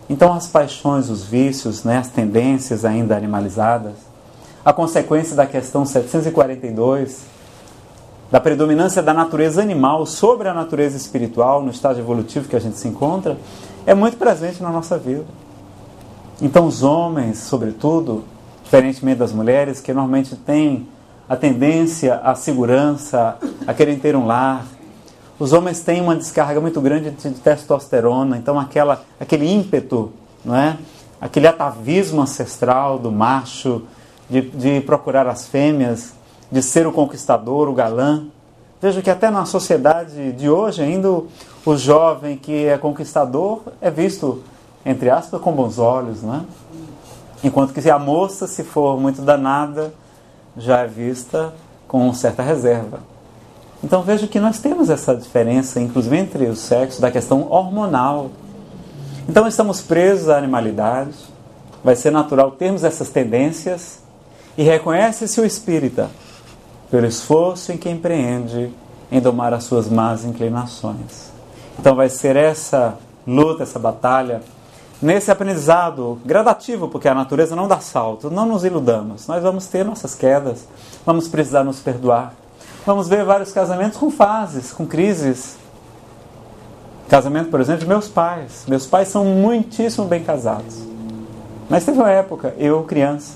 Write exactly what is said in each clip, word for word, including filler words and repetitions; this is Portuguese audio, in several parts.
Então as paixões, os vícios, né, as tendências ainda animalizadas, a consequência da questão setecentos e quarenta e dois, da predominância da natureza animal sobre a natureza espiritual no estágio evolutivo que a gente se encontra, é muito presente na nossa vida. Então os homens, sobretudo, diferentemente das mulheres, que normalmente têm a tendência à segurança, a querem ter um lar, os homens têm uma descarga muito grande de testosterona, então aquela, aquele ímpeto, não é? Aquele atavismo ancestral do macho, de, de procurar as fêmeas, de ser o conquistador, o galã. Veja que até na sociedade de hoje ainda o, o jovem que é conquistador é visto, entre aspas, com bons olhos, não é? Enquanto que a moça, se for muito danada, já é vista com certa reserva. Então veja que nós temos essa diferença, inclusive entre os sexos, da questão hormonal. Então estamos presos à animalidade, vai ser natural termos essas tendências, e reconhece-se o espírita pelo esforço em que empreende em domar as suas más inclinações. Então vai ser essa luta, essa batalha, nesse aprendizado gradativo, porque a natureza não dá salto, não nos iludamos, nós vamos ter nossas quedas, vamos precisar nos perdoar. Vamos ver vários casamentos com fases, com crises. Casamento, por exemplo, de meus pais. Meus pais são muitíssimo bem casados. Mas teve uma época, eu criança,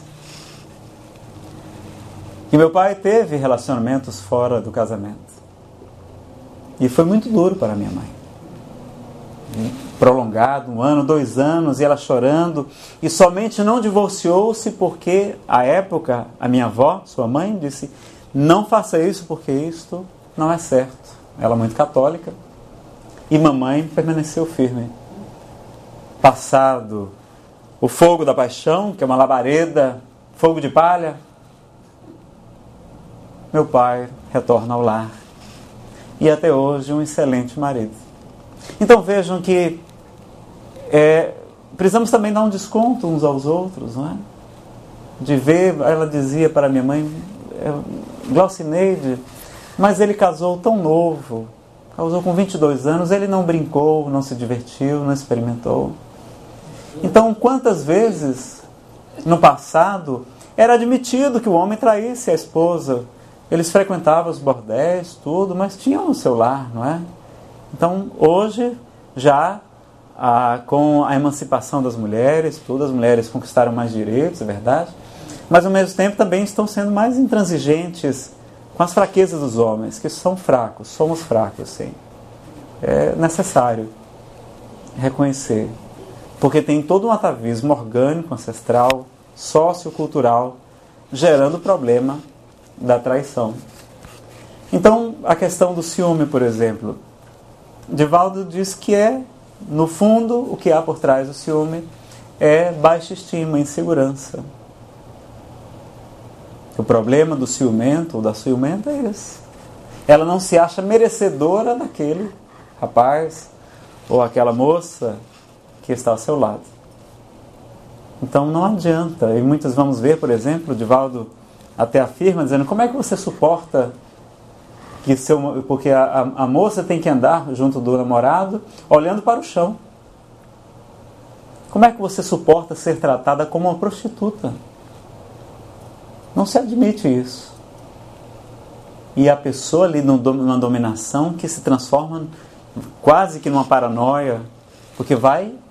que meu pai teve relacionamentos fora do casamento. E foi muito duro para minha mãe. Prolongado, um ano, dois anos, e ela chorando. E somente não divorciou-se porque, à época, a minha avó, sua mãe, disse: não faça isso porque isto não é certo. Ela muito católica. E mamãe permaneceu firme. Passado o fogo da paixão, que é uma labareda, fogo de palha, meu pai retorna ao lar. E até hoje um excelente marido. Então vejam que é, precisamos também dar um desconto uns aos outros, não é? De ver, ela dizia para minha mãe, Glaucineide, mas ele casou tão novo, casou com vinte e dois anos, ele não brincou, não se divertiu, não experimentou. Então, quantas vezes no passado era admitido que o homem traísse a esposa? Eles frequentavam os bordéis, tudo, mas tinham o seu lar, não é? Então, hoje, já ah, com a emancipação das mulheres, tudo, as mulheres conquistaram mais direitos, é verdade, mas ao mesmo tempo também estão sendo mais intransigentes com as fraquezas dos homens, que são fracos, somos fracos, sim. É necessário reconhecer, porque tem todo um atavismo orgânico, ancestral, sociocultural, gerando o problema da traição. Então, a questão do ciúme, por exemplo, Divaldo diz que é, no fundo, o que há por trás do ciúme é baixa estima, insegurança. O problema do ciumento ou da ciumenta é esse. Ela não se acha merecedora daquele rapaz ou aquela moça que está ao seu lado. Então não adianta. E muitos vamos ver, por exemplo, Divaldo até afirma, dizendo: como é que você suporta que seu... porque a, a moça tem que andar junto do namorado olhando para o chão. Como é que você suporta ser tratada como uma prostituta? Não se admite isso. E a pessoa ali numa dominação que se transforma quase que numa paranoia, porque vai